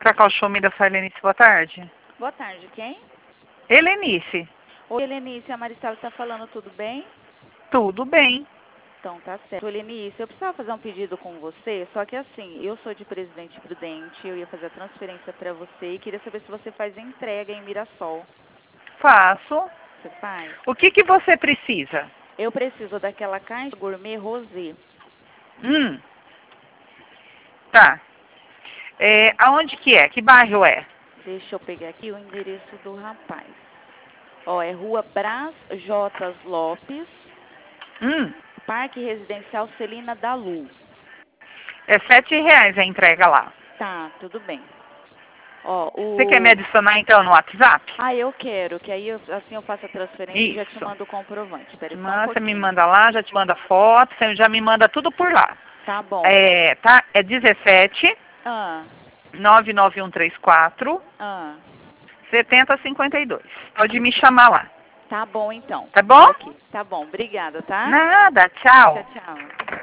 Cacau Show Me da Helenice, boa tarde. Boa tarde, quem? Helenice, Oi, Helenice, a Maristela está falando, tudo bem? tudo bem. Então, tá certo. Helenice, eu precisava fazer um pedido com você, só que assim, eu sou de Presidente Prudente, eu ia fazer a transferência para você e queria saber se você faz entrega em Mirassol. Faço. Você faz? O que você precisa? Eu preciso daquela caixa gourmet rosé. Tá. Aonde que é? Que bairro é? Deixa eu pegar aqui o endereço do rapaz. Ó, é Rua Brás Jotas Lopes, Parque Residencial Celina da Lu. É R$ 7 a entrega lá. Tá, tudo bem. Ó, Você quer me adicionar então no WhatsApp? Ah, eu quero, que aí assim eu faço a transferência e já te Isso. mando o comprovante. Espera só um Você me pouquinho. manda lá, já te manda foto, você já me manda tudo por lá. Tá bom. Tá? É 17 Ah, 99134 ah. 7052. Pode me chamar lá. Tá bom então. Tá Tô bom? aqui. Tá bom, obrigada, tá? Nada, Tchau, tchau. tchau.